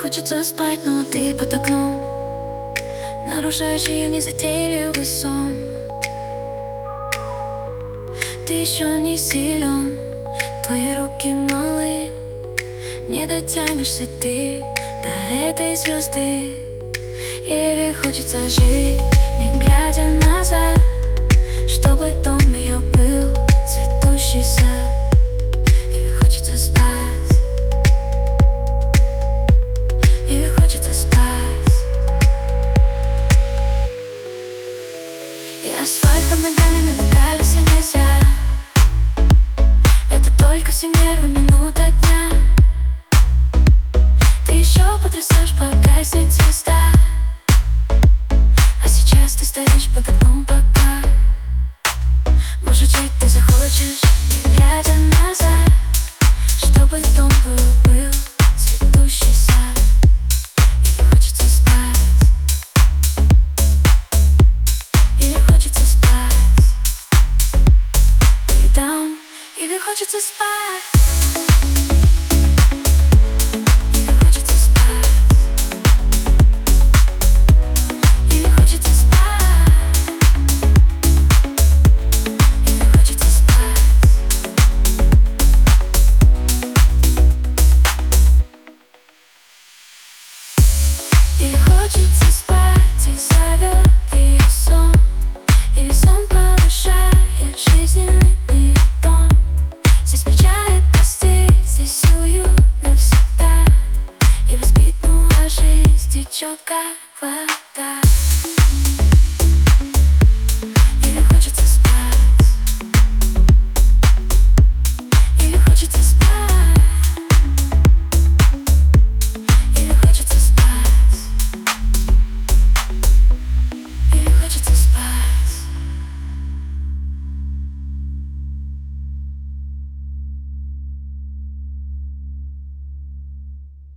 хочется спать, но ты под окном, нарушаешь ее незатейливый сон. Ты еще не силен, твои руки малы, не дотянешься ты до этой звезды. Или хочется жить, не глядя назад, чтобы дом ее был цветущий сад. Или хочется спать, или хочется спать. И асфальт под ногами на колесе нельзя. Это только всемирная минута дня. Ты еще потрясаешь, пока гаснет звезда. А сейчас ты стоишь под окном пока. Может жить ты захочешь, не глядя назад, чтобы дом был цветущий сад. Или хочется спать, или хочется спать. Или down, или хочется спать.